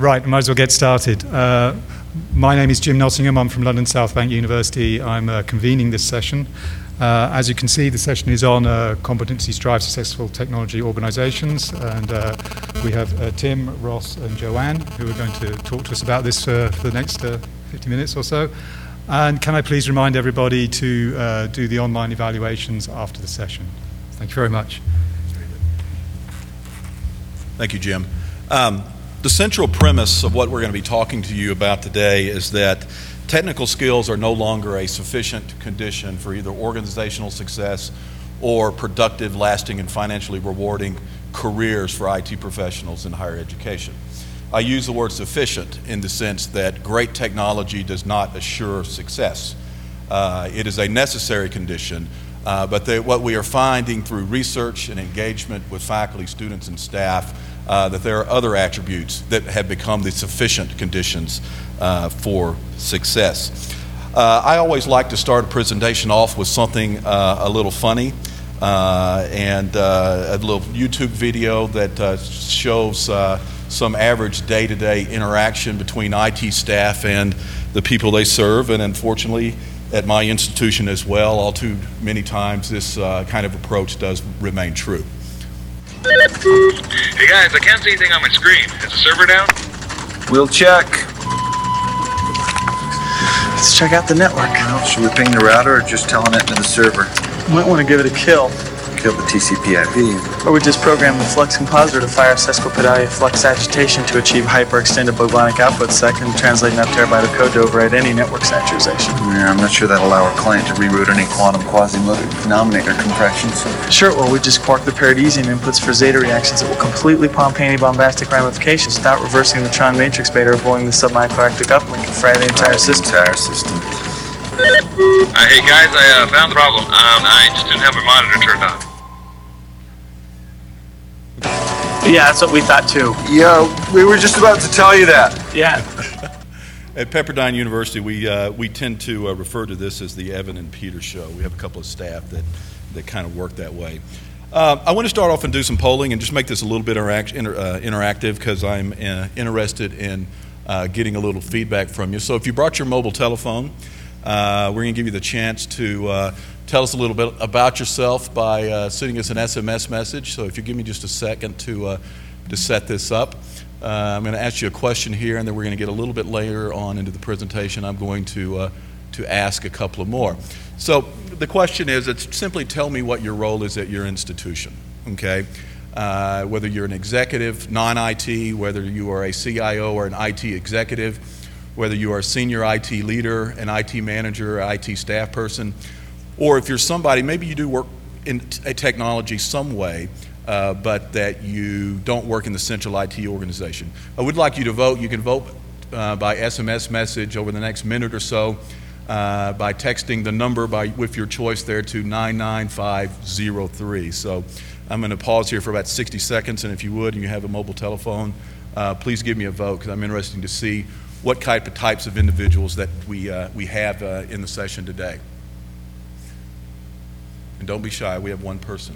Right, might as well get started. My name is Jim Nottingham. I'm from London South Bank University. I'm convening this session. As you can see, the session is on competencies drive successful technology organizations, and we have Tim, Ross, and Joanne who are going to talk to us about this for the next 50 minutes or so. And can I please remind everybody to do the online evaluations after the session. Thank you very much. Thank you, Jim. The central premise of what we're going to be talking to you about today is that technical skills are no longer a sufficient condition for either organizational success or productive, lasting, and financially rewarding careers for IT professionals in higher education. I use the word sufficient in the sense that great technology does not assure success. It is a necessary condition, but what we are finding through research and engagement with faculty, students, and staff, that there are other attributes that have become the sufficient conditions for success. I always like to start a presentation off with something a little funny and a little YouTube video that shows some average day-to-day interaction between IT staff and the people they serve, and unfortunately at my institution as well, all too many times this kind of approach does remain true. Hey guys, I can't see anything on my screen. Is the server down? We'll check. Let's check out the network. Well, should we ping the router or just telnet to the server? Might want to give it a kill. Kill the TCP/IP. Or we just program the Flux compositor to fire sesquipedalia flux agitation to achieve hyper-extended bogonic outputs that can translate enough terabyte of code to override any network saturation. Yeah, I'm not sure that'll allow our client to reroute any quantum quasi-denominator compressions. Sure, well, we just quark the paradisium inputs for zeta reactions that will completely pump any bombastic ramifications without reversing the Tron matrix beta or blowing the submicroarctic uplink and fry the entire system. Hey guys, I found the problem. I just didn't have my monitor turned on. Yeah, that's what we thought too. Yeah, we were just about to tell you that. Yeah. At Pepperdine University, we tend to refer to this as the Evan and Peter show. We have a couple of staff that kind of work that way. I want to start off and do some polling and just make this a little bit interactive because I'm interested in getting a little feedback from you. So if you brought your mobile telephone, we're going to give you the chance to tell us a little bit about yourself by sending us an SMS message. So if you give me just a second to set this up. I'm going to ask you a question here, and then we're going to get a little bit later on into the presentation. I'm going to ask a couple of more. So the question is, it's simply tell me what your role is at your institution, okay? Whether you're an executive, non-IT, whether you are a CIO or an IT executive, whether you are a senior IT leader, an IT manager, or IT staff person, or if you're somebody, maybe you do work in a technology some way, but that you don't work in the central IT organization. I would like you to vote. You can vote by SMS message over the next minute or so, by texting the number with your choice there to 99503. So I'm going to pause here for about 60 seconds, and if you would, and you have a mobile telephone, please give me a vote, because I'm interested to see what types of individuals that we have in the session today. And don't be shy, we have one person.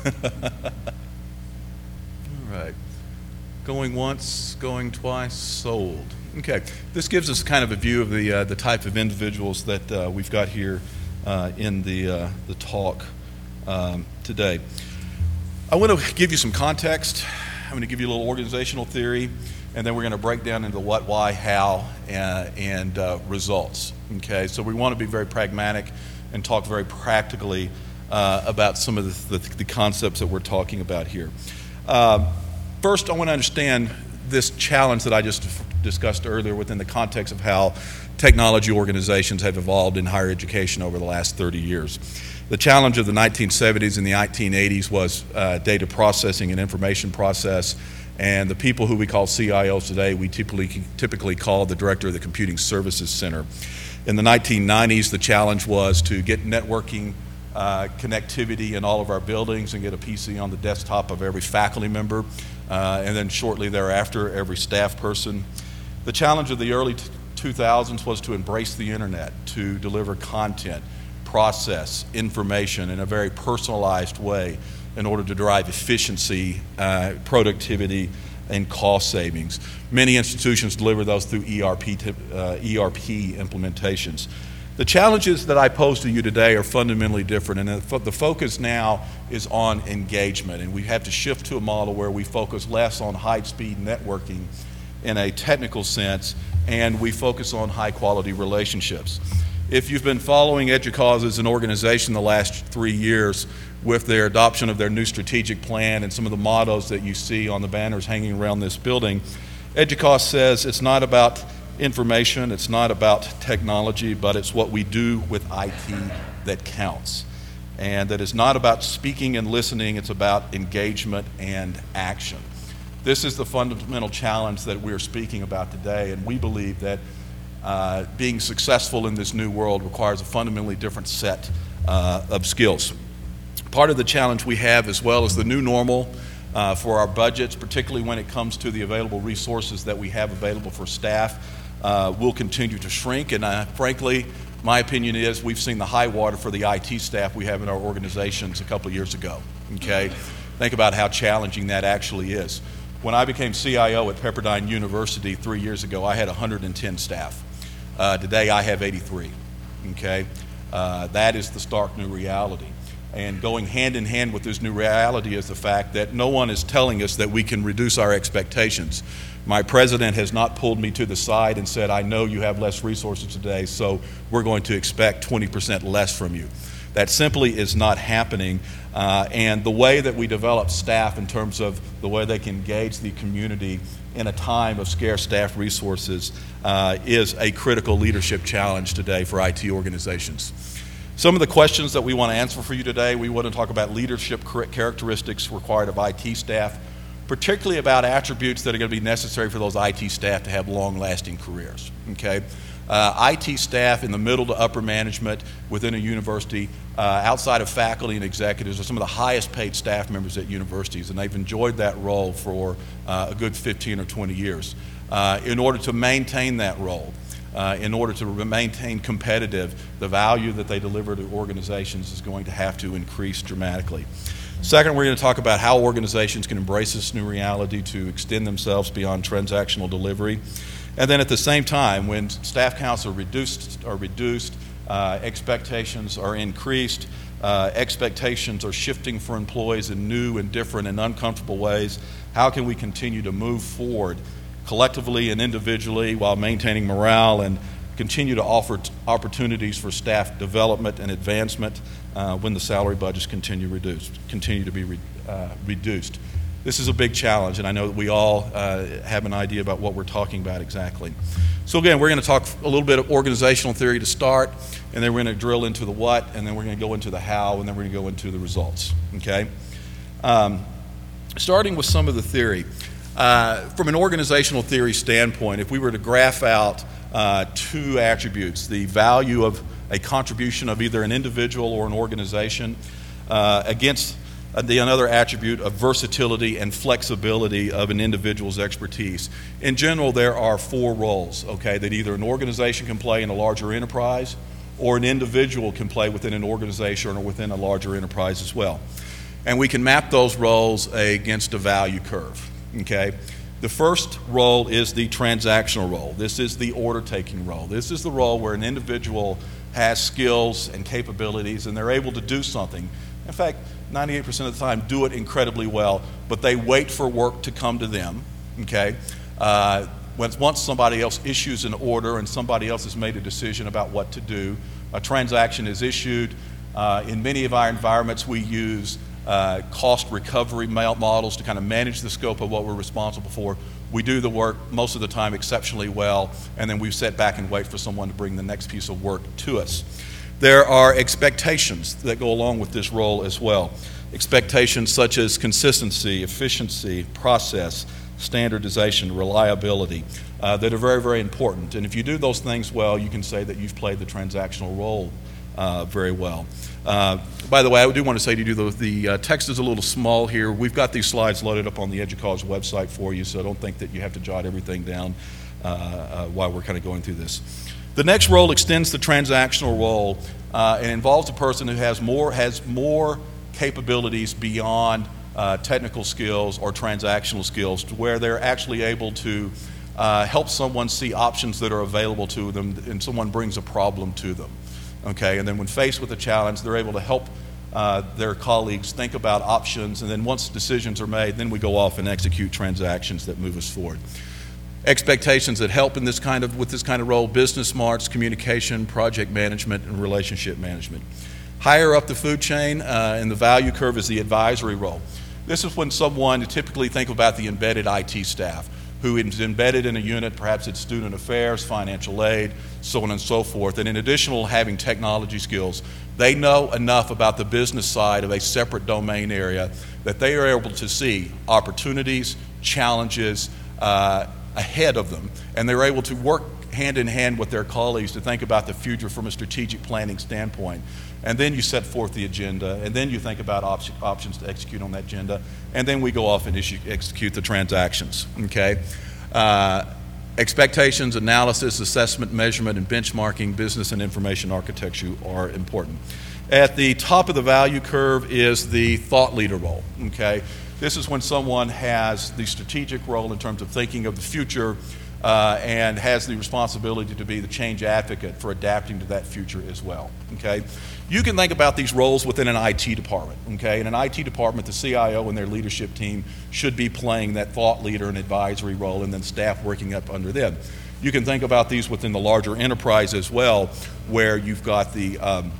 All right. Going once, going twice, sold. Okay, this gives us kind of a view of the type of individuals that we've got here in the talk today. I want to give you some context. I'm going to give you a little organizational theory, and then we're going to break down into what, why, how, and results. Okay, so we want to be very pragmatic and talk very practically about some of the concepts that we're talking about here. First, I want to understand this challenge that I just discussed earlier within the context of how technology organizations have evolved in higher education over the last 30 years. The challenge of the 1970s and the 1980s was data processing and information process, and the people who we call CIOs today, we typically call the Director of the Computing Services Center. In the 1990s, the challenge was to get networking connectivity in all of our buildings and get a PC on the desktop of every faculty member, and then shortly thereafter, every staff person. The challenge of the early 2000s was to embrace the internet, to deliver content, process information in a very personalized way in order to drive efficiency, productivity, and cost savings. Many institutions deliver those through ERP implementations. The challenges that I pose to you today are fundamentally different, and the focus now is on engagement, and we have to shift to a model where we focus less on high-speed networking in a technical sense, and we focus on high-quality relationships. If you've been following EDUCAUSE as an organization the last 3 years with their adoption of their new strategic plan and some of the mottos that you see on the banners hanging around this building, EDUCAUSE says it's not about information, it's not about technology, but it's what we do with IT that counts. And that is not about speaking and listening, it's about engagement and action. This is the fundamental challenge that we're speaking about today, and we believe that being successful in this new world requires a fundamentally different set of skills. Part of the challenge we have, as well as the new normal for our budgets, particularly when it comes to the available resources that we have available for staff, will continue to shrink, and frankly, my opinion is we've seen the high water for the IT staff we have in our organizations a couple of years ago, okay? Think about how challenging that actually is. When I became CIO at Pepperdine University 3 years ago, I had 110 staff. Today I have 83, okay? That is the stark new reality. And going hand in hand with this new reality is the fact that no one is telling us that we can reduce our expectations. My president has not pulled me to the side and said, I know you have less resources today, so we're going to expect 20% less from you. That simply is not happening. And the way that we develop staff in terms of the way they can engage the community in a time of scarce staff resources is a critical leadership challenge today for IT organizations. Some of the questions that we want to answer for you today, we want to talk about leadership characteristics required of IT staff, particularly about attributes that are going to be necessary for those IT staff to have long-lasting careers, okay? IT staff in the middle to upper management within a university, outside of faculty and executives, are some of the highest paid staff members at universities, and they've enjoyed that role for a good 15 or 20 years. In order to maintain that role, in order to maintain competitive, the value that they deliver to organizations is going to have to increase dramatically. Second, we're going to talk about how organizations can embrace this new reality to extend themselves beyond transactional delivery. And then at the same time, when staff counts are reduced, expectations are increased, expectations are shifting for employees in new and different and uncomfortable ways, how can we continue to move forward collectively and individually while maintaining morale and continue to offer opportunities for staff development and advancement when the salary budgets continue to be reduced. This is a big challenge, and I know that we all have an idea about what we're talking about exactly. So again, we're going to talk a little bit of organizational theory to start, and then we're going to drill into the what, and then we're going to go into the how, and then we're going to go into the results, okay? Starting with some of the theory. From an organizational theory standpoint, if we were to graph out two attributes, the value of a contribution of either an individual or an organization against another attribute of versatility and flexibility of an individual's expertise. In general, there are four roles, okay, that either an organization can play in a larger enterprise or an individual can play within an organization or within a larger enterprise as well. And we can map those roles against a value curve, okay? The first role is the transactional role. This is the order-taking role. This is the role where an individual has skills and capabilities and they're able to do something. In fact, 98% of the time do it incredibly well, but they wait for work to come to them, okay? Once somebody else issues an order and somebody else has made a decision about what to do, a transaction is issued. In many of our environments, we use cost recovery models to kind of manage the scope of what we're responsible for. We do the work most of the time exceptionally well, and then we sit back and wait for someone to bring the next piece of work to us. There are expectations that go along with this role as well. Expectations such as consistency, efficiency, process, standardization, reliability, that are very, very important. And if you do those things well, you can say that you've played the transactional role very well. By the way, I do want to say to you, the text is a little small here. We've got these slides loaded up on the EDUCAUSE website for you, so don't think that you have to jot everything down while we're kind of going through this. The next role extends the transactional role and involves a person who has more capabilities beyond technical skills or transactional skills, to where they're actually able to help someone see options that are available to them, and someone brings a problem to them. Okay, and then when faced with a challenge, they're able to help their colleagues think about options, and then once decisions are made, then we go off and execute transactions that move us forward. Expectations that help in with this kind of role: business smarts, communication, project management, and relationship management. Higher up the food chain in the value curve is the advisory role. This is when someone, typically think about the embedded IT staff, who is embedded in a unit, perhaps it's student affairs, financial aid, so on and so forth. And in addition to having technology skills, they know enough about the business side of a separate domain area that they are able to see opportunities, challenges ahead of them, and they're able to work hand in hand with their colleagues to think about the future from a strategic planning standpoint. And then you set forth the agenda, and then you think about options to execute on that agenda, and then we go off and execute the transactions, okay? Expectations, analysis, assessment, measurement, and benchmarking, business and information architecture are important. At the top of the value curve is the thought leader role, okay? This is when someone has the strategic role in terms of thinking of the future, and has the responsibility to be the change advocate for adapting to that future as well, okay? You can think about these roles within an IT department, okay? In an IT department, the CIO and their leadership team should be playing that thought leader and advisory role, and then staff working up under them. You can think about these within the larger enterprise as well, where you've got the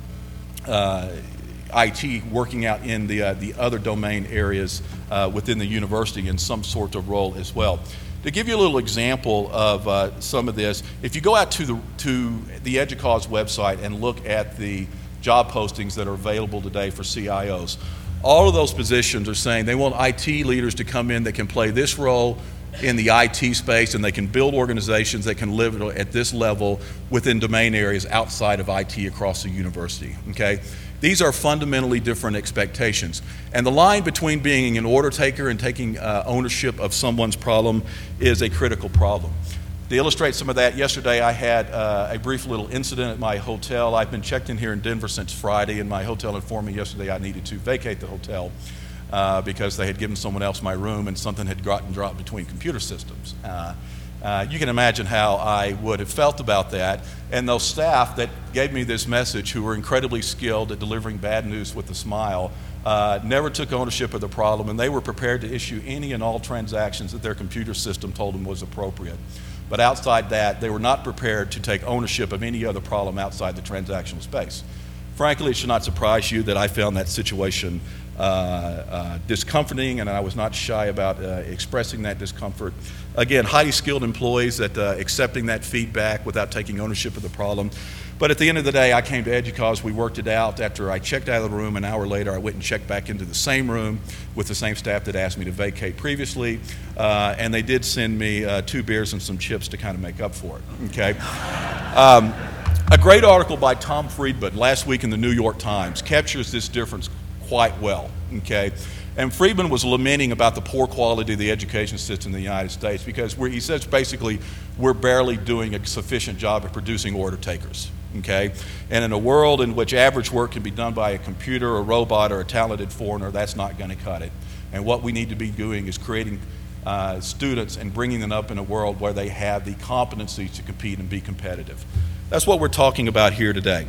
IT working out in the other domain areas within the university in some sort of role as well. To give you a little example of some of this, if you go out to the EDUCAUSE website and look at the job postings that are available today for CIOs, all of those positions are saying they want IT leaders to come in that can play this role in the IT space, and they can build organizations that can live at this level within domain areas outside of IT across the university, okay? These are fundamentally different expectations. And the line between being an order taker and taking ownership of someone's problem is a critical problem. To illustrate some of that, yesterday I had a brief little incident at my hotel. I've been checked in here in Denver since Friday, and my hotel informed me yesterday I needed to vacate the hotel because they had given someone else my room and something had gotten dropped between computer systems. You can imagine how I would have felt about that. And those staff that gave me this message, who were incredibly skilled at delivering bad news with a smile, never took ownership of the problem, and they were prepared to issue any and all transactions that their computer system told them was appropriate. But outside that, they were not prepared to take ownership of any other problem outside the transactional space. Frankly, it should not surprise you that I found that situation discomforting, and I was not shy about expressing that discomfort. Again, highly skilled employees that accepting that feedback without taking ownership of the problem. But at the end of the day, I came to EDUCAUSE, we worked it out. After I checked out of the room, an hour later, I went and checked back into the same room with the same staff that asked me to vacate previously, and they did send me 2 beers and some chips to kind of make up for it, okay? A great article by Tom Friedman last week in the New York Times captures this difference quite well, okay? And Friedman was lamenting about the poor quality of the education system in the United States because he says basically we're barely doing a sufficient job of producing order takers, okay? And in a world in which average work can be done by a computer, a robot, or a talented foreigner, that's not going to cut it. And what we need to be doing is creating students and bringing them up in a world where they have the competencies to compete and be competitive. That's what we're talking about here today.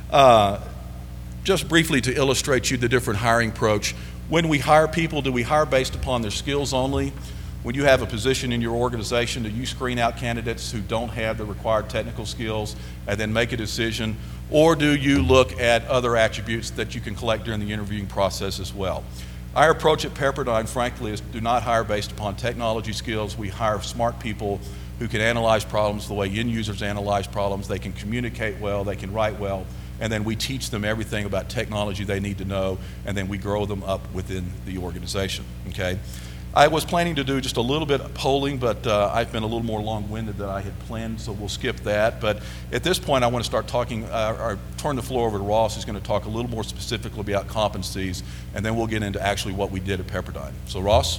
Just briefly to illustrate you the different hiring approach. When we hire people, do we hire based upon their skills only? When you have a position in your organization, do you screen out candidates who don't have the required technical skills and then make a decision? Or do you look at other attributes that you can collect during the interviewing process as well? Our approach at Pepperdine, frankly, is do not hire based upon technology skills. We hire smart people who can analyze problems the way end users analyze problems. They can communicate well, they can write well, and then we teach them everything about technology they need to know, and then we grow them up within the organization, okay? I was planning to do just a little bit of polling, but I've been a little more long-winded than I had planned, so we'll skip that. But at this point, I want to start talking, or turn the floor over to Ross, who's going to talk a little more specifically about competencies, and then we'll get into actually what we did at Pepperdine. So Ross?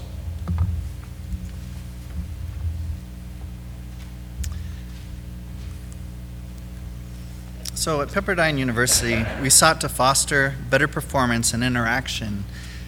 So at Pepperdine University, we sought to foster better performance and interaction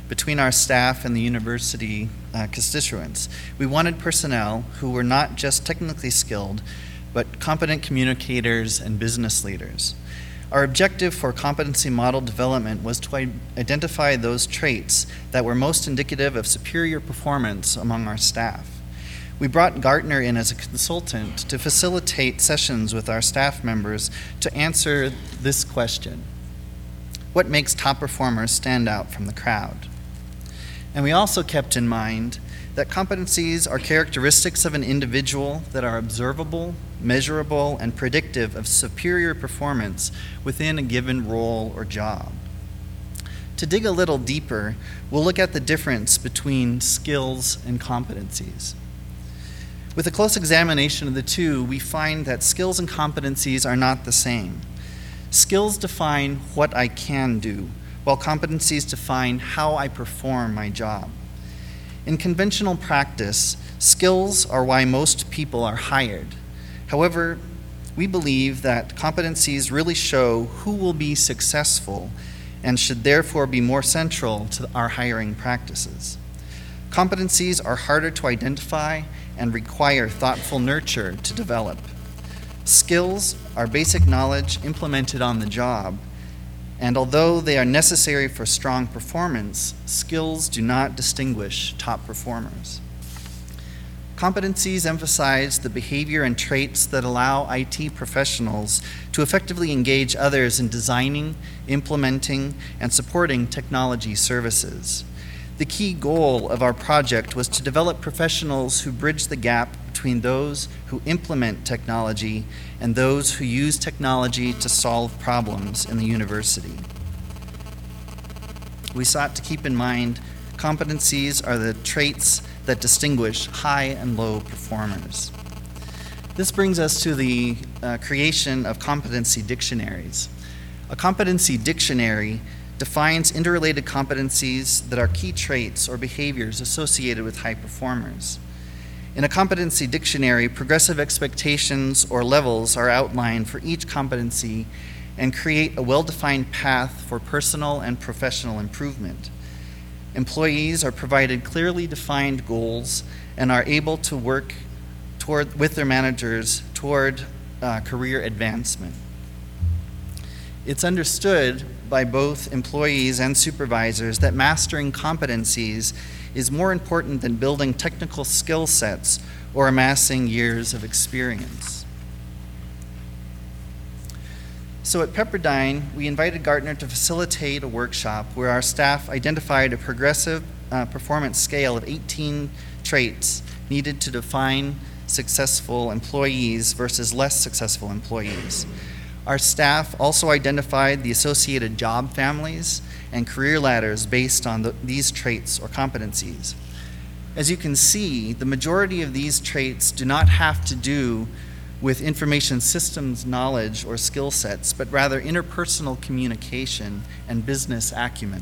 between our staff and the university constituents. We wanted personnel who were not just technically skilled, but competent communicators and business leaders. Our objective for competency model development was to identify those traits that were most indicative of superior performance among our staff. We brought Gartner in as a consultant to facilitate sessions with our staff members to answer this question: what makes top performers stand out from the crowd? And we also kept in mind that competencies are characteristics of an individual that are observable, measurable, and predictive of superior performance within a given role or job. To dig a little deeper, we'll look at the difference between skills and competencies. With a close examination of the two, we find that skills and competencies are not the same. Skills define what I can do, while competencies define how I perform my job. In conventional practice, skills are why most people are hired. However, we believe that competencies really show who will be successful and should therefore be more central to our hiring practices. Competencies are harder to identify and require thoughtful nurture to develop. Skills are basic knowledge implemented on the job, and although they are necessary for strong performance, skills do not distinguish top performers. Competencies emphasize the behavior and traits that allow IT professionals to effectively engage others in designing, implementing, and supporting technology services. The key goal of our project was to develop professionals who bridge the gap between those who implement technology and those who use technology to solve problems in the university. We sought to keep in mind competencies are the traits that distinguish high and low performers. This brings us to the creation of competency dictionaries. A competency dictionary defines interrelated competencies that are key traits or behaviors associated with high performers. In a competency dictionary, progressive expectations or levels are outlined for each competency and create a well-defined path for personal and professional improvement. Employees are provided clearly defined goals and are able to work with their managers toward career advancement. It's understood by both employees and supervisors that mastering competencies is more important than building technical skill sets or amassing years of experience. So at Pepperdine, we invited Gartner to facilitate a workshop where our staff identified a progressive performance scale of 18 traits needed to define successful employees versus less successful employees. Our staff also identified the associated job families and career ladders based on these traits or competencies. As you can see, the majority of these traits do not have to do with information systems knowledge or skill sets, but rather interpersonal communication and business acumen.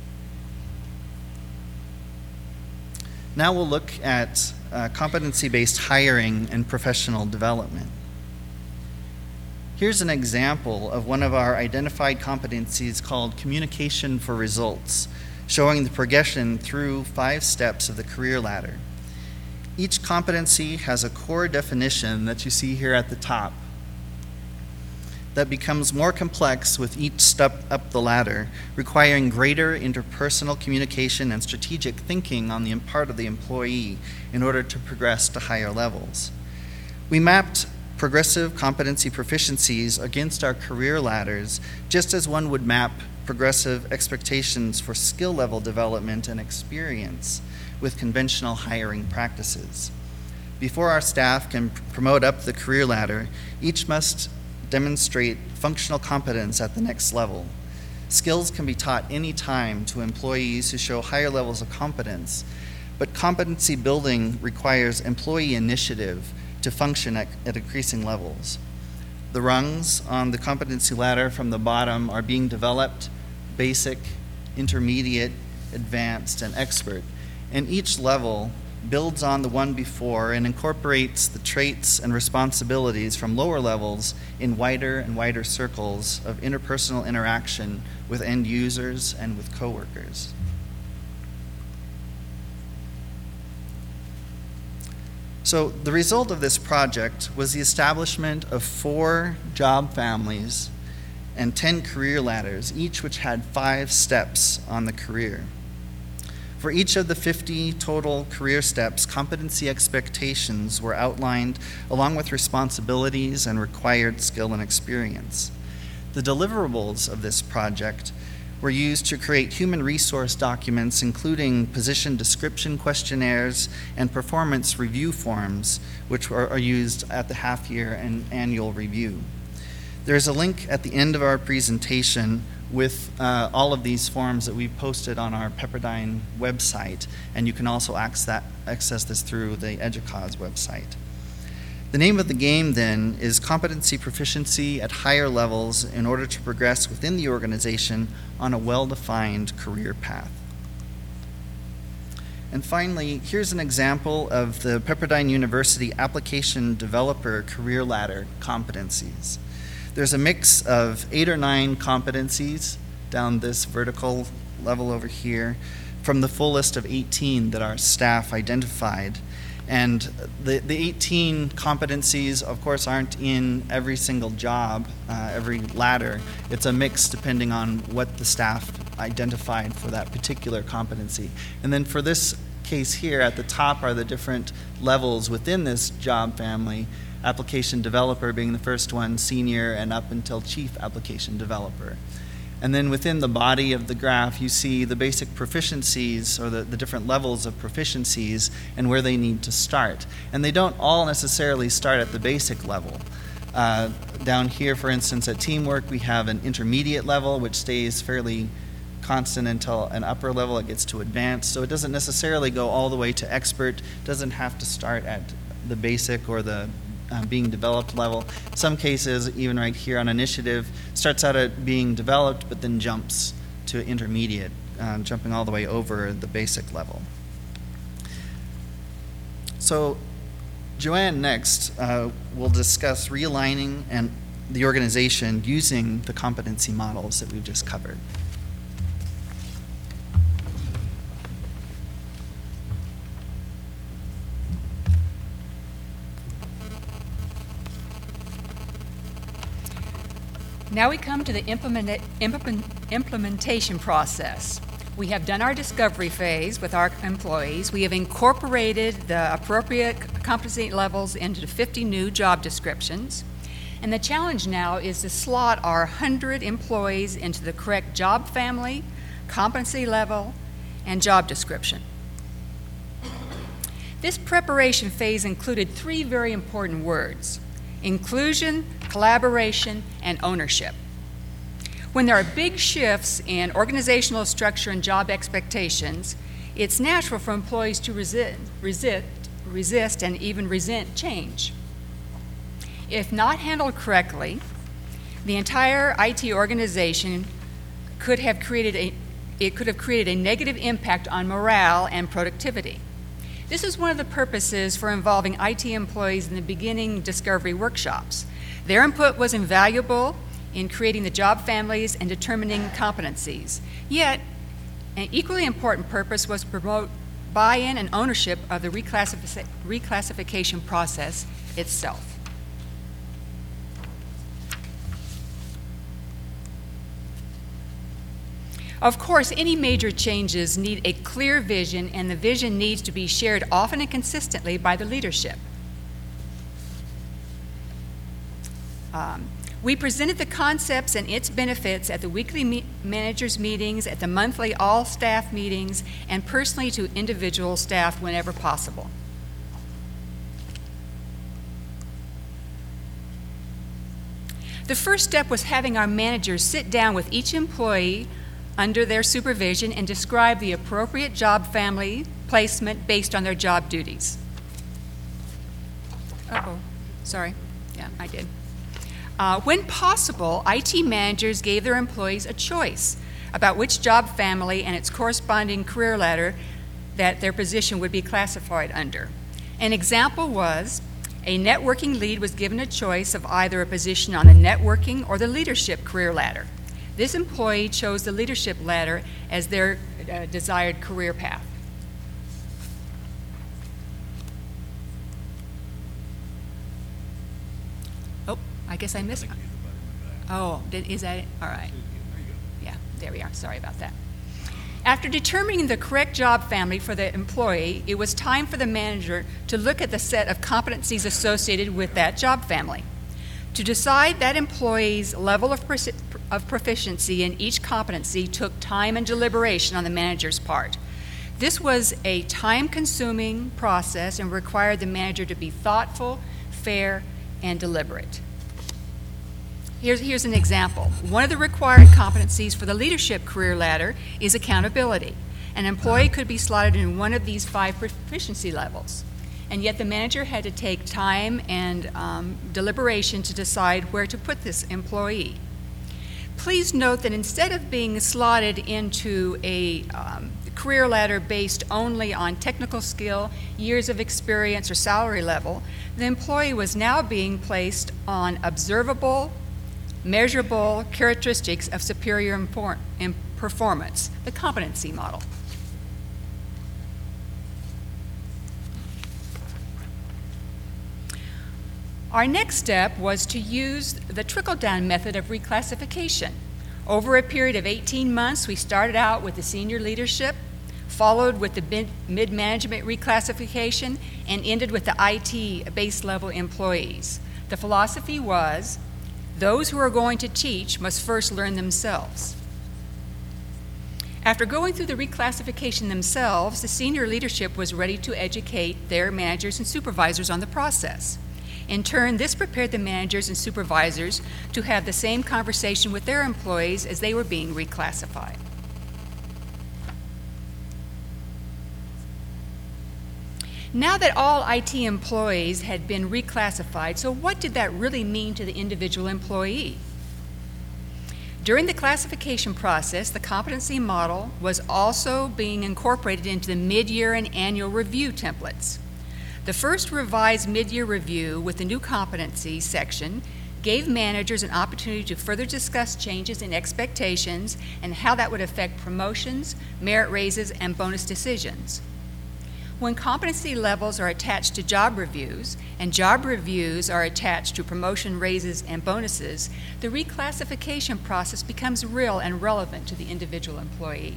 Now we'll look at competency-based hiring and professional development. Here's an example of one of our identified competencies called communication for results, showing the progression through 5 steps of the career ladder. Each competency has a core definition that you see here at the top that becomes more complex with each step up the ladder, requiring greater interpersonal communication and strategic thinking on the part of the employee in order to progress to higher levels. We mapped progressive competency proficiencies against our career ladders, just as one would map progressive expectations for skill level development and experience with conventional hiring practices. Before our staff can promote up the career ladder, each must demonstrate functional competence at the next level. Skills can be taught any time to employees who show higher levels of competence, but competency building requires employee initiative to function at increasing levels. The rungs on the competency ladder from the bottom are being developed: basic, intermediate, advanced, and expert. And each level builds on the one before and incorporates the traits and responsibilities from lower levels in wider and wider circles of interpersonal interaction with end users and with coworkers. So the result of this project was the establishment of 4 job families and 10 career ladders, each which had 5 steps on the career. For each of the 50 total career steps, competency expectations were outlined along with responsibilities and required skill and experience. The deliverables of this project were used to create human resource documents, including position description questionnaires and performance review forms, which are used at the half-year and annual review. There's a link at the end of our presentation with all of these forms that we've posted on our Pepperdine website, and you can also access this through the EDUCAUSE website. The name of the game, then, is competency proficiency at higher levels in order to progress within the organization on a well-defined career path. And finally, here's an example of the Pepperdine University Application Developer Career Ladder competencies. There's a mix of 8 or 9 competencies down this vertical level over here from the full list of 18 that our staff identified. And the 18 competencies, of course, aren't in every single job, every ladder. It's a mix depending on what the staff identified for that particular competency. And then for this case here, at the top are the different levels within this job family, application developer being the first one, senior, and up until chief application developer. And then within the body of the graph, you see the basic proficiencies, or the different levels of proficiencies, and where they need to start. And they don't all necessarily start at the basic level. Down here, for instance, at teamwork, we have an intermediate level, which stays fairly constant until an upper level it gets to advanced. So it doesn't necessarily go all the way to expert. It doesn't have to start at the basic or the being developed level. Some cases, even right here on initiative, starts out at being developed but then jumps to intermediate, jumping all the way over the basic level. So Joanne next will discuss realigning and the organization using the competency models that we've just covered. Now we come to the implementation process. We have done our discovery phase with our employees. We have incorporated the appropriate competency levels into the 50 new job descriptions. And the challenge now is to slot our 100 employees into the correct job family, competency level, and job description. This preparation phase included 3 very important words: inclusion, collaboration, and ownership. When there are big shifts in organizational structure and job expectations, it's natural for employees to resist, and even resent change. If not handled correctly, the entire IT organization could have created a negative impact on morale and productivity. This is one of the purposes for involving IT employees in the beginning discovery workshops. Their input was invaluable in creating the job families and determining competencies. Yet, an equally important purpose was to promote buy-in and ownership of the reclassification process itself. Of course, any major changes need a clear vision, and the vision needs to be shared often and consistently by the leadership. We presented the concepts and its benefits at the weekly managers' meetings, at the monthly all-staff meetings, and personally to individual staff whenever possible. The first step was having our managers sit down with each employee under their supervision and describe the appropriate job family placement based on their job duties. Sorry. Yeah, I did. When possible, IT managers gave their employees a choice about which job family and its corresponding career ladder that their position would be classified under. An example was a networking lead was given a choice of either a position on the networking or the leadership career ladder. This employee chose the leadership ladder as their desired career path. Oh, I guess I missed one. Oh, is that it? All right. Yeah, there we are. Sorry about that. After determining the correct job family for the employee, it was time for the manager to look at the set of competencies associated with that job family. To decide that employee's level of proficiency in each competency took time and deliberation on the manager's part. This was a time-consuming process and required the manager to be thoughtful, fair, and deliberate. Here's an example. One of the required competencies for the leadership career ladder is accountability. An employee could be slotted in one of these 5 proficiency levels, and yet the manager had to take time and deliberation to decide where to put this employee. Please note that instead of being slotted into a career ladder based only on technical skill, years of experience, or salary level, the employee was now being placed on observable, measurable characteristics of superior performance, the competency model. Our next step was to use the trickle-down method of reclassification. Over a period of 18 months, we started out with the senior leadership, followed with the mid-management reclassification, and ended with the IT base-level employees. The philosophy was, those who are going to teach must first learn themselves. After going through the reclassification themselves, the senior leadership was ready to educate their managers and supervisors on the process. In turn, this prepared the managers and supervisors to have the same conversation with their employees as they were being reclassified. Now that all IT employees had been reclassified, so what did that really mean to the individual employee? During the classification process, the competency model was also being incorporated into the mid-year and annual review templates. The first revised mid-year review with the new competency section gave managers an opportunity to further discuss changes in expectations and how that would affect promotions, merit raises, and bonus decisions. When competency levels are attached to job reviews, and job reviews are attached to promotion raises and bonuses, the reclassification process becomes real and relevant to the individual employee.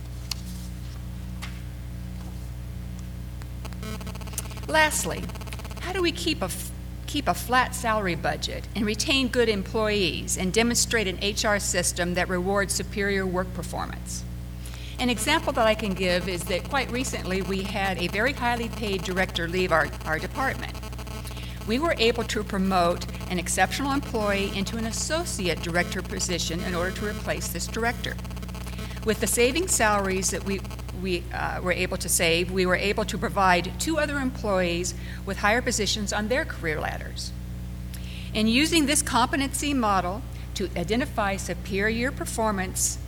Lastly, how do we keep a flat salary budget and retain good employees and demonstrate an HR system that rewards superior work performance? An example that I can give is that quite recently we had a very highly paid director leave our department. We were able to promote an exceptional employee into an associate director position in order to replace this director. With the saving salaries that we were able to save, we were able to provide 2 other employees with higher positions on their career ladders. In using this competency model to identify superior performance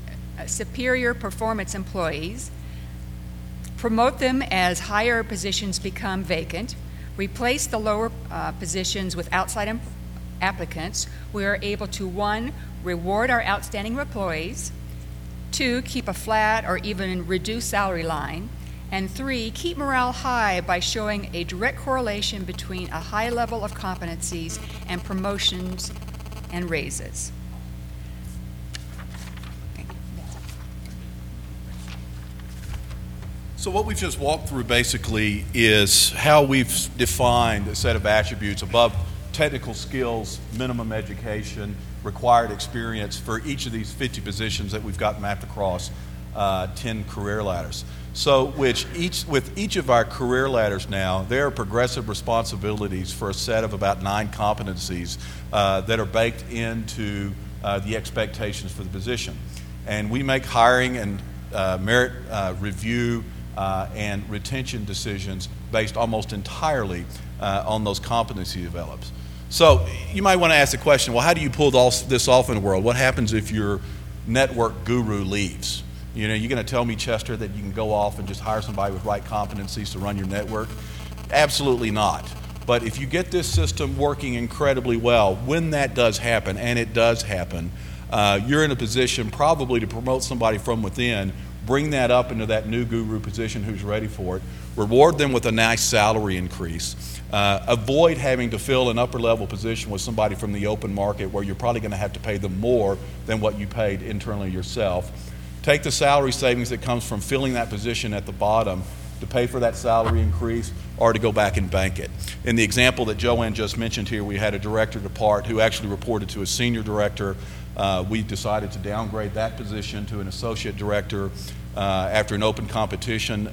employees, promote them as higher positions become vacant, replace the lower positions with outside applicants, we are able to 1, reward our outstanding employees, 2, keep a flat or even reduced salary line, and 3, keep morale high by showing a direct correlation between a high level of competencies and promotions and raises. So what we've just walked through basically is how we've defined a set of attributes above technical skills, minimum education, required experience for each of these 50 positions that we've got mapped across 10 career ladders. So with each of our career ladders now, there are progressive responsibilities for a set of about 9 competencies that are baked into the expectations for the position. And we make hiring and merit review and retention decisions based almost entirely on those competency develops. So you might want to ask the question, well, how do you pull this off in the world? What happens if your network guru leaves? You know, you're going to tell me, Chester, that you can go off and just hire somebody with right competencies to run your network? Absolutely not. But if you get this system working incredibly well, when that does happen, and it does happen, you're in a position probably to promote somebody from within bring that up into that new guru position who's ready for it, reward them with a nice salary increase, avoid having to fill an upper level position with somebody from the open market where you're probably going to have to pay them more than what you paid internally yourself. Take the salary savings that comes from filling that position at the bottom to pay for that salary increase or to go back and bank it. In the example that Joanne just mentioned here, we had a director depart who actually reported to a senior director. We decided to downgrade that position to an associate director. After an open competition,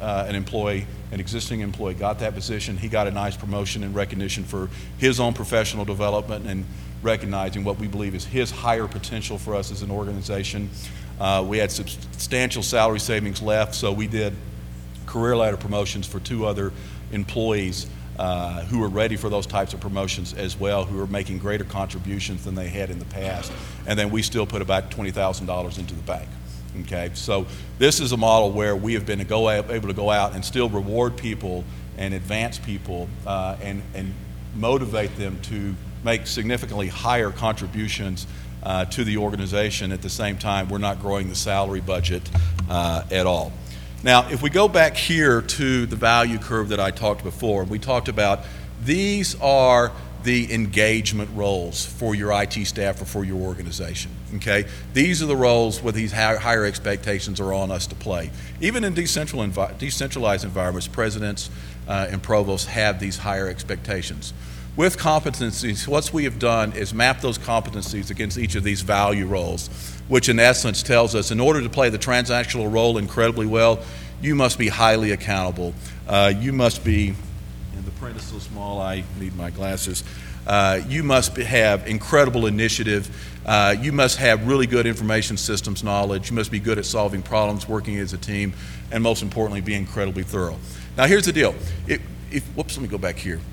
an existing employee got that position. He got a nice promotion in recognition for his own professional development and recognizing what we believe is his higher potential for us as an organization. We had substantial salary savings left, so we did career ladder promotions for 2 other employees who were ready for those types of promotions as well, who were making greater contributions than they had in the past. And then we still put about $20,000 into the bank. Okay, so this is a model where we have been able to go out and still reward people and advance people and motivate them to make significantly higher contributions to the organization. At the same time, we're not growing the salary budget at all. Now, if we go back here to the value curve that I talked before, we talked about these are the engagement roles for your IT staff or for your organization, okay? These are the roles where these higher expectations are on us to play. Even in decentralized environments, presidents and provosts have these higher expectations. With competencies, what we have done is map those competencies against each of these value roles, which in essence tells us in order to play the transactional role incredibly well, you must be highly accountable. You must be, and the print is so small I need my glasses. You must have incredible initiative. You must have really good information systems knowledge. You must be good at solving problems, working as a team, and most importantly, be incredibly thorough. Now here's the deal. Let me go back here.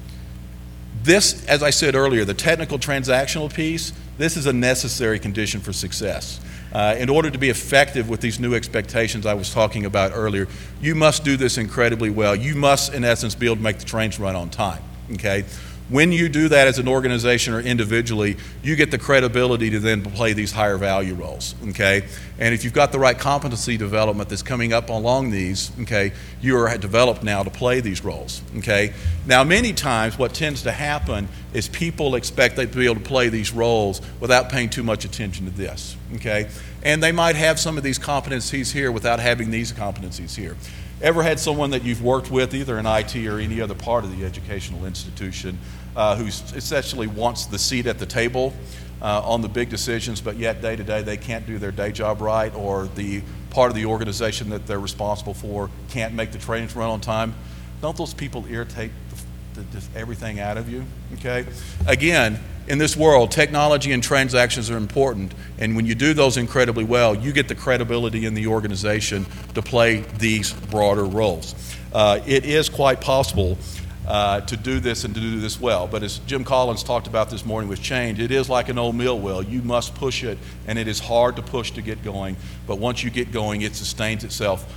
This, as I said earlier, the technical transactional piece, this is a necessary condition for success. In order to be effective with these new expectations I was talking about earlier, you must do this incredibly well. You must, in essence, be able to make the trains run on time, okay? When you do that as an organization or individually, you get the credibility to then play these higher value roles, okay? And if you've got the right competency development that's coming up along these, okay, you are developed now to play these roles, okay? Now, many times what tends to happen is people expect they to be able to play these roles without paying too much attention to this, okay? And they might have some of these competencies here without having these competencies here. Ever had someone that you've worked with, either in IT or any other part of the educational institution, who essentially wants the seat at the table on the big decisions, but yet day to day they can't do their day job right, or the part of the organization that they're responsible for can't make the trains run on time? Don't those people irritate just everything out of you? Okay? Again, in this world, technology and transactions are important, and when you do those incredibly well, you get the credibility in the organization to play these broader roles. It is quite possible to do this and to do this well, but as Jim Collins talked about this morning with change, it is like an old mill wheel. You must push it, and it is hard to push to get going, but once you get going, it sustains itself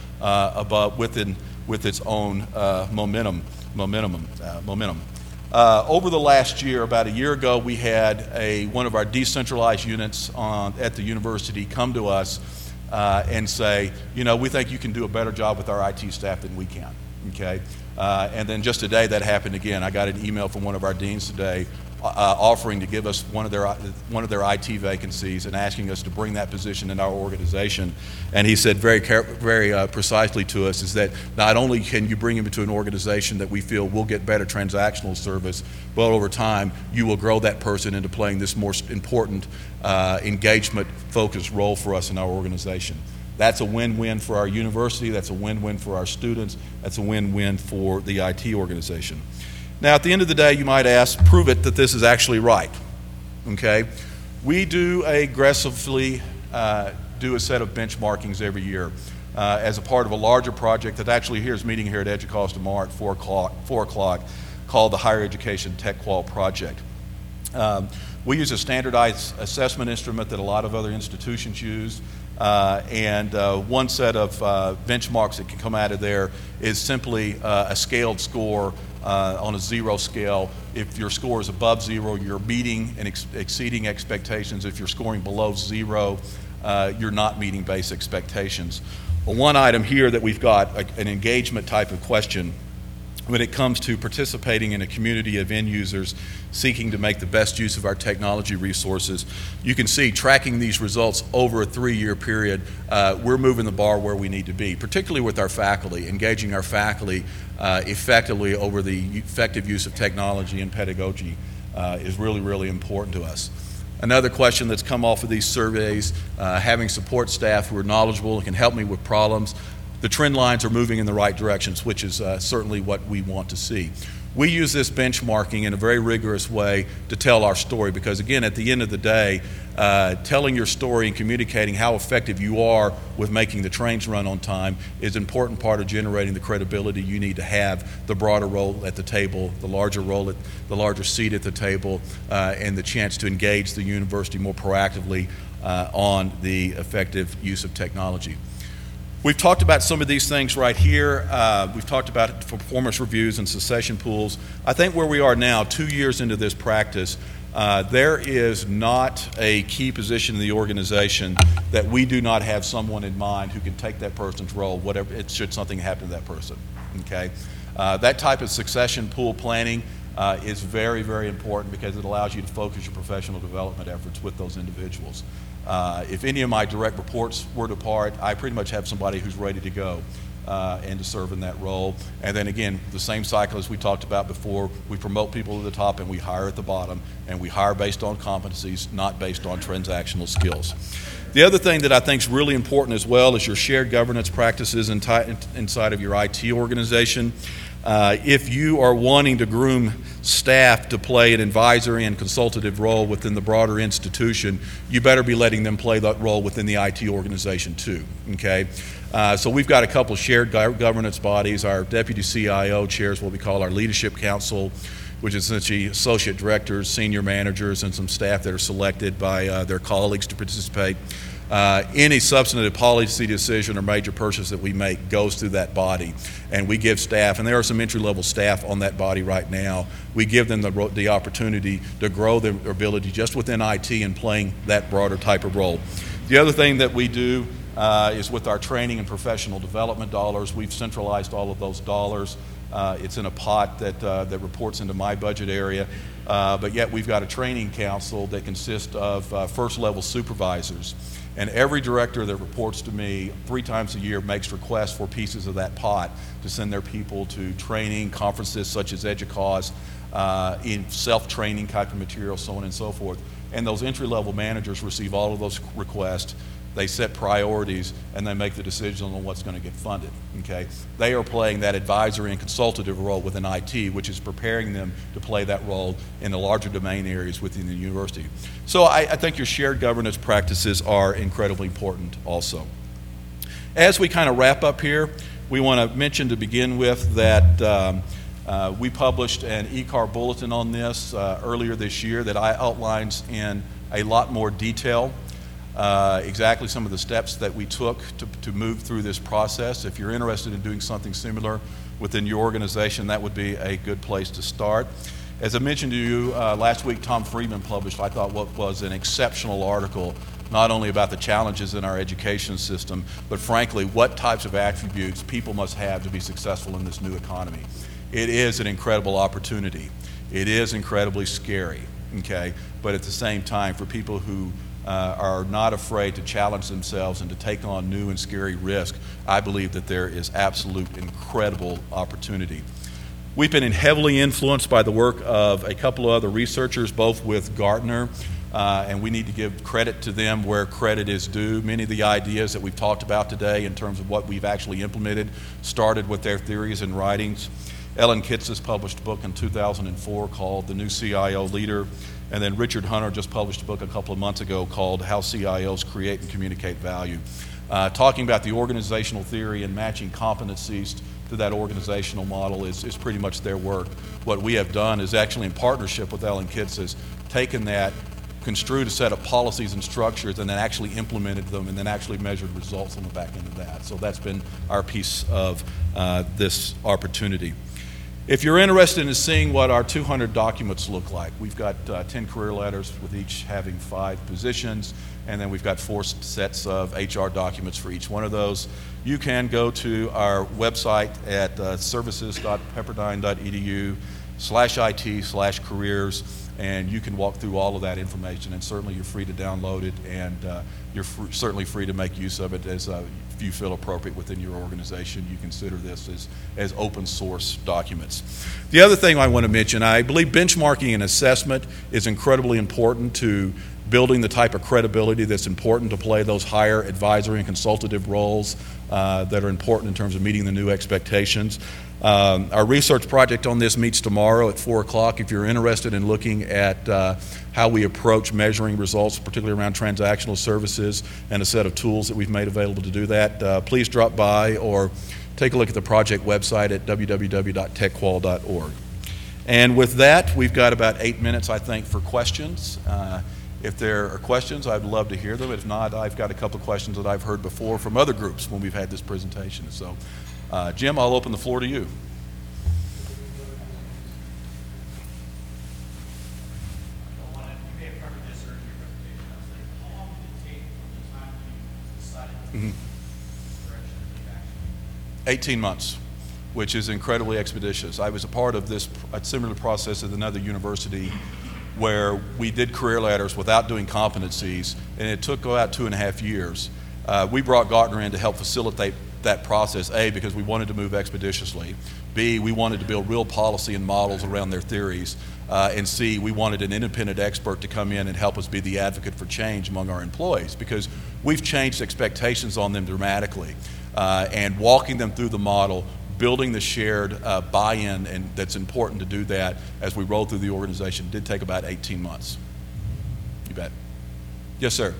with its own momentum. Over the last year, about a year ago, we had one of our decentralized units at the university come to us and say, we think you can do a better job with our IT staff than we can, okay? And then just today that happened again. I got an email from one of our deans today offering to give us one of their IT vacancies and asking us to bring that position in our organization. And he said very precisely to us is that not only can you bring him into an organization that we feel will get better transactional service, but over time you will grow that person into playing this more important engagement-focused role for us in our organization. That's a win-win for our university, that's a win-win for our students, that's a win-win for the IT organization. Now, at the end of the day, you might ask, prove it that this is actually right, okay? We do aggressively do a set of benchmarkings every year as a part of a larger project that actually is meeting here at EDUCAUSE tomorrow at 4 o'clock called the Higher Education Tech Qual Project. We use a standardized assessment instrument that a lot of other institutions use. And one set of benchmarks that can come out of there is simply a scaled score on a 0 scale. If your score is above 0, you're meeting and exceeding expectations. If you're scoring below 0, you're not meeting base expectations. Well, one item here that we've got, an engagement type of question when it comes to participating in a community of end users seeking to make the best use of our technology resources. You can see tracking these results over a 3-year period, we're moving the bar where we need to be, particularly with our faculty, engaging our faculty effectively over the effective use of technology and pedagogy is really, really important to us. Another question that's come off of these surveys, having support staff who are knowledgeable and can help me with problems. The trend lines are moving in the right directions, which is certainly what we want to see. We use this benchmarking in a very rigorous way to tell our story because, again, at the end of the day, telling your story and communicating how effective you are with making the trains run on time is an important part of generating the credibility you need to have the broader role at the table, the larger seat at the table, and the chance to engage the university more proactively on the effective use of technology. We've talked about some of these things right here. We've talked about performance reviews and succession pools. I think where we are now, 2 years into this practice, there is not a key position in the organization that we do not have someone in mind who can take that person's role, whatever should something happen to that person. Okay, that type of succession pool planning is very, very important because it allows you to focus your professional development efforts with those individuals. If any of my direct reports were to depart, I pretty much have somebody who's ready to go and to serve in that role. And then again, the same cycle as we talked about before, we promote people to the top and we hire at the bottom, and we hire based on competencies, not based on transactional skills. The other thing that I think is really important as well is your shared governance practices inside of your IT organization. If you are wanting to groom staff to play an advisory and consultative role within the broader institution, you better be letting them play that role within the IT organization too, okay? So we've got a couple shared governance bodies. Our deputy CIO chairs what we call our leadership council, which is essentially associate directors, senior managers, and some staff that are selected by their colleagues to participate. Any substantive policy decision or major purchase that we make goes through that body, and we give staff, and there are some entry-level staff on that body right now, we give them the opportunity to grow their ability just within IT and playing that broader type of role. The other thing that we do is with our training and professional development dollars. We've centralized all of those dollars. It's in a pot that reports into my budget area, but yet we've got a training council that consists of first-level supervisors. And every director that reports to me 3 times a year makes requests for pieces of that pot to send their people to training, conferences such as EDUCAUSE, in self-training type of material, so on and so forth. And those entry-level managers receive all of those requests. They set priorities, and they make the decision on what's going to get funded, okay? They are playing that advisory and consultative role within IT, which is preparing them to play that role in the larger domain areas within the university. So I think your shared governance practices are incredibly important also. As we kind of wrap up here, we want to mention to begin with that we published an ECAR bulletin on this earlier this year that outlines in a lot more detail exactly some of the steps that we took to move through this process. If you're interested in doing something similar within your organization, that would be a good place to start. As I mentioned to you last week, Tom Friedman published, I thought, what was an exceptional article, not only about the challenges in our education system, but frankly, what types of attributes people must have to be successful in this new economy. It is an incredible opportunity. It is incredibly scary, okay? But at the same time, for people who are not afraid to challenge themselves and to take on new and scary risk, I believe that there is absolute incredible opportunity. We've been heavily influenced by the work of a couple of other researchers, both with Gartner, and we need to give credit to them where credit is due. Many of the ideas that we've talked about today in terms of what we've actually implemented started with their theories and writings. Ellen Kitces published a book in 2004 called The New CIO Leader. And then Richard Hunter just published a book a couple of months ago called How CIOs Create and Communicate Value, talking about the organizational theory and matching competencies to that organizational model is pretty much their work. What we have done is actually in partnership with Ellen Kitces, taken that, construed a set of policies and structures, and then actually implemented them and then actually measured results on the back end of that. So that's been our piece of this opportunity. If you're interested in seeing what our 200 documents look like, we've got 10 career letters with each having 5 positions, and then we've got 4 sets of HR documents for each one of those. You can go to our website at services.pepperdine.edu/IT/careers, and you can walk through all of that information, and certainly you're free to download it, and you're certainly free to make use of it as if you feel appropriate within your organization. You consider this as open source documents. The other thing I want to mention, I believe benchmarking and assessment is incredibly important to building the type of credibility that's important to play those higher advisory and consultative roles that are important in terms of meeting the new expectations. Our research project on this meets tomorrow at 4 o'clock. If you're interested in looking at how we approach measuring results, particularly around transactional services and a set of tools that we've made available to do that, please drop by or take a look at the project website at www.techqual.org. And with that, we've got about 8 minutes, I think, for questions. If there are questions, I'd love to hear them. If not, I've got a couple of questions that I've heard before from other groups when we've had this presentation. So, Jim, I'll open the floor to you. Mm-hmm. 18 months, which is incredibly expeditious. I was a part of a similar process at another university where we did career letters without doing competencies, and it took about 2.5 years. We brought Gartner in to help facilitate that process, A, because we wanted to move expeditiously, B, we wanted to build real policy and models around their theories, and C, we wanted an independent expert to come in and help us be the advocate for change among our employees, because we've changed expectations on them dramatically, and walking them through the model, building the shared buy-in, and that's important to do that as we roll through the organization, did take about 18 months. You bet. Yes, sir.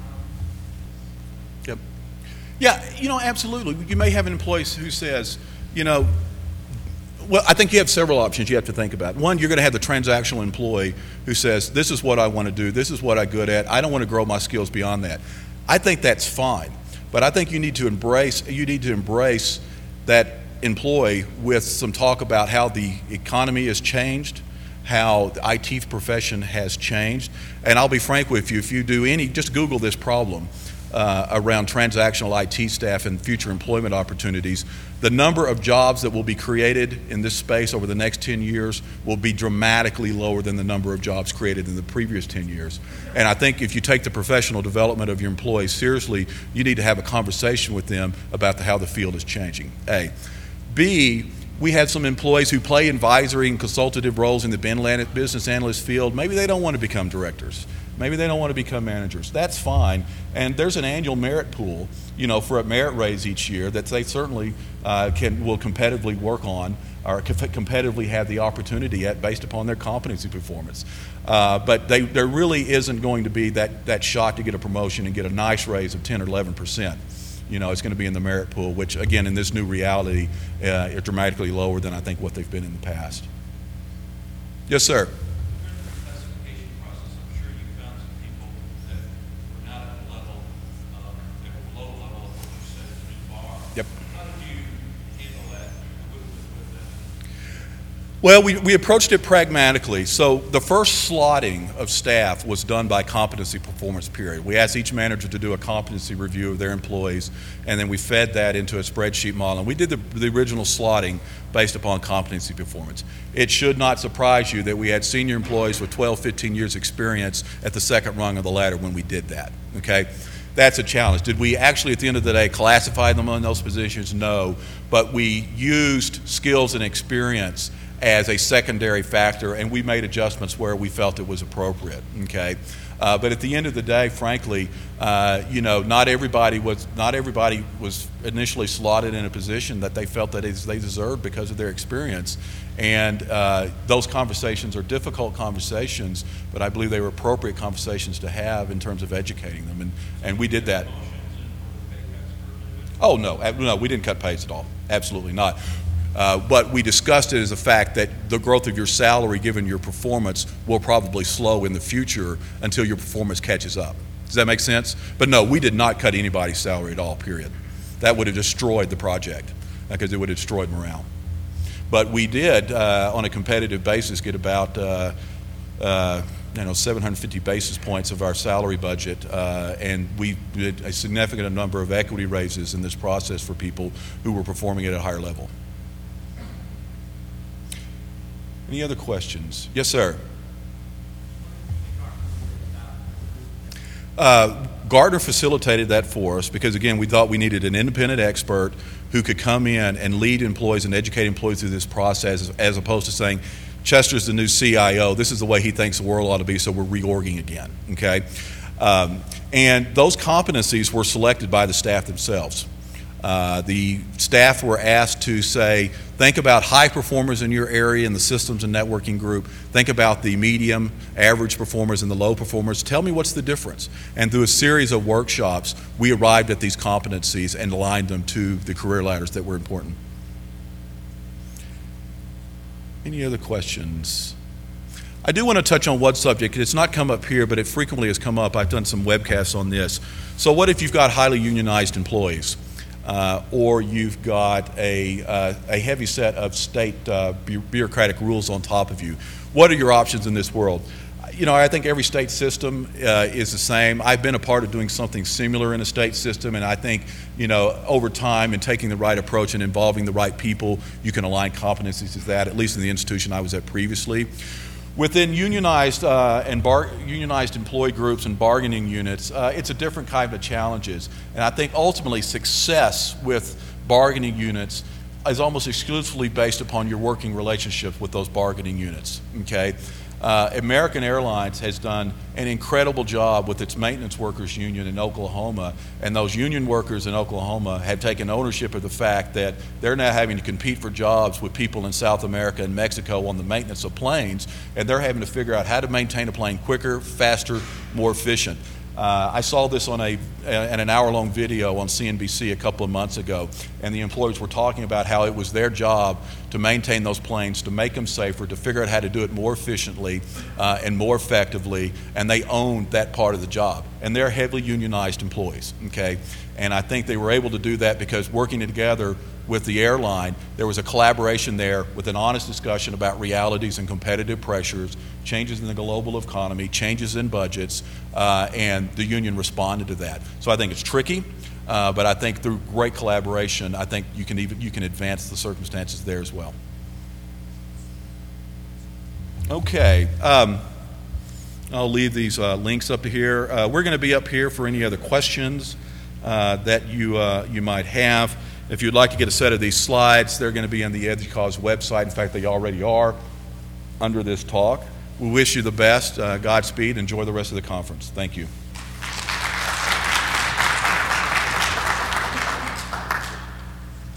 Yep. Yeah, absolutely. You may have an employee who says, well, I think you have several options you have to think about. One, you're going to have the transactional employee who says, this is what I want to do, this is what I'm good at, I don't want to grow my skills beyond that. I think that's fine, but I think you need to embrace that employee with some talk about how the economy has changed, how the IT profession has changed. And I'll be frank with you, if you do just Google this problem around transactional IT staff and future employment opportunities, the number of jobs that will be created in this space over the next 10 years will be dramatically lower than the number of jobs created in the previous 10 years. And I think if you take the professional development of your employees seriously, you need to have a conversation with them about how the field is changing, A. B, we had some employees who play advisory and consultative roles in the business analyst field. Maybe they don't want to become directors. Maybe they don't want to become managers. That's fine. And there's an annual merit pool, for a merit raise each year that they certainly will competitively work on or competitively have the opportunity at based upon their competency performance. But there really isn't going to be that shot to get a promotion and get a nice raise of 10 or 11%. It's going to be in the merit pool, which, again, in this new reality, are dramatically lower than I think what they've been in the past. Yes, sir. Yep. How did you handle that with them? Well, we approached it pragmatically. So the first slotting of staff was done by competency performance period. We asked each manager to do a competency review of their employees, and then we fed that into a spreadsheet model. And we did the original slotting based upon competency performance. It should not surprise you that we had senior employees with 12, 15 years experience at the second rung of the ladder when we did that, okay? That's a challenge. Did we actually, at the end of the day, classify them in those positions? No. But we used skills and experience as a secondary factor, and we made adjustments where we felt it was appropriate, okay? But at the end of the day, frankly, not everybody was initially slotted in a position that they felt that they deserved because of their experience. And those conversations are difficult conversations, but I believe they were appropriate conversations to have in terms of educating them, and we did that. Oh, no, we didn't cut pays at all. Absolutely not. But we discussed it as a fact that the growth of your salary, given your performance, will probably slow in the future until your performance catches up. Does that make sense? But no, we did not cut anybody's salary at all, period. That would have destroyed the project because it would have destroyed morale. But we did, on a competitive basis, get about 750 basis points of our salary budget, and we did a significant number of equity raises in this process for people who were performing at a higher level. Any other questions? Yes, sir. Gartner facilitated that for us because, again, we thought we needed an independent expert who could come in and lead employees and educate employees through this process, as opposed to saying, Chester's the new CIO, this is the way he thinks the world ought to be, so we're reorging again, okay? And those competencies were selected by the staff themselves. The staff were asked to say, think about high performers in your area in the systems and networking group. Think about the medium, average performers and the low performers. Tell me what's the difference. And through a series of workshops, we arrived at these competencies and aligned them to the career ladders that were important. Any other questions? I do want to touch on one subject. It's not come up here, but it frequently has come up. I've done some webcasts on this. So what if you've got highly unionized employees? Or you've got a heavy set of state bureaucratic rules on top of you. What are your options in this world? You know, I think every state system is the same. I've been a part of doing something similar in a state system, and I think, you know, over time and taking the right approach and involving the right people, you can align competencies to that, at least in the institution I was at previously. Within unionized unionized employee groups and bargaining units, it's a different kind of challenges. And I think ultimately success with bargaining units is almost exclusively based upon your working relationship with those bargaining units, okay? American Airlines has done an incredible job with its maintenance workers union in Oklahoma, and those union workers in Oklahoma have taken ownership of the fact that they're now having to compete for jobs with people in South America and Mexico on the maintenance of planes, and they're having to figure out how to maintain a plane quicker, faster, more efficient. I saw this on an hour-long video on CNBC a couple of months ago, and the employees were talking about how it was their job to maintain those planes, to make them safer, to figure out how to do it more efficiently and more effectively, and they owned that part of the job. And they're heavily unionized employees, okay? And I think they were able to do that because working together with the airline, there was a collaboration there with an honest discussion about realities and competitive pressures, changes in the global economy, changes in budgets, and the union responded to that. So I think it's tricky, but I think through great collaboration, I think you can advance the circumstances there as well. Okay, I'll leave these links up here. We're going to be up here for any other questions that you might have. If you'd like to get a set of these slides, they're going to be on the EDUCAUSE website. In fact, they already are under this talk. We wish you the best. Godspeed. Enjoy the rest of the conference. Thank you.